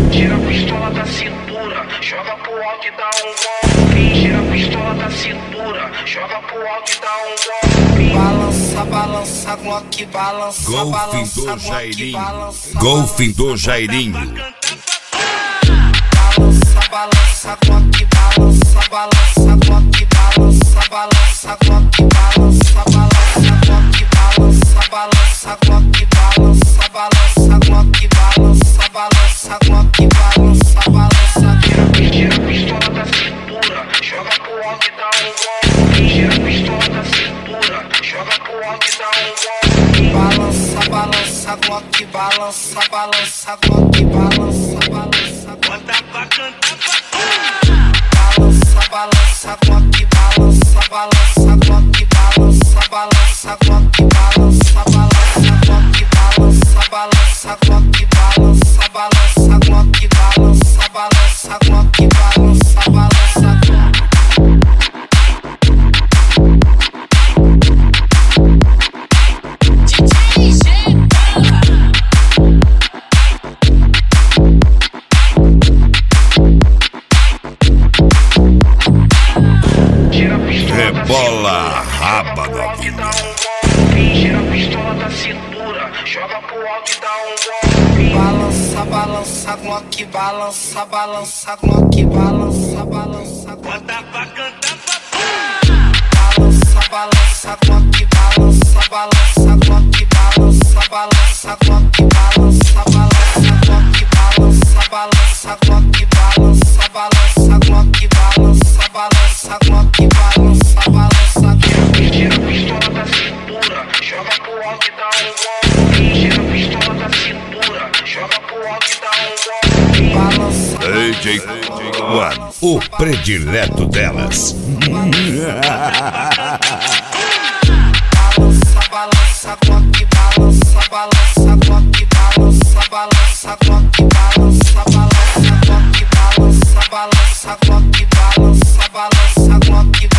Tira a pistola da cintura, joga pro alto e dá um golpe. Tira a pistola da cintura, joga pro alto e dá um golpe. Balança, balança, Glock, balança, Golfe balança, do Jairinho. balança, Golfe do Jairinho. balança, balança, Glock, balança, balança, Glock, balança, balança, Glock, balança, balança, Glock, balança, balança, Glock, balança, balança, Glock, balança, balança, Glock, balança, balança. Tira a pistola da cintura, joga pro alto e dá um golpe. Tira a pistola da cintura, joga pro alto e dá um golpe. Balança, balança, Glock, balança, balança, Glock, balança, balança, Bota pra cantar pra balança, balança, Glock, balança, balança, Glock, balança, balança, Glock, balança, balança, Glock, balança, balança, Glock, balança, balança, Glock, balança, balança, Glock, balança, balança. Rebola a raba do alto e avião. dá um golpe. Tira a pistola da cintura, joga pro alto e dá um golpe. Balança, balança, Glock, balança, balança, Glock, balança, balança, Bota pra cantar pra balança, balança, Glock, balança, balança, Glock, balança, balança, Glock, balança, balança, Glock, balança, balança, Glock, balança, balança, Glock, balança, balança, Glock, balança, balança. Tira a pistola da cintura, joga pro alto e dá um golpe. Tira a pistola da cintura, joga pro alto e dá um golpe. Balança, DJ One, o predileto delas. balança, balança, Glock, balança, balança, Glock, balança, balança, Glock, balança, balança, Glock, balança, balança, Glock, balança, balança, Glock,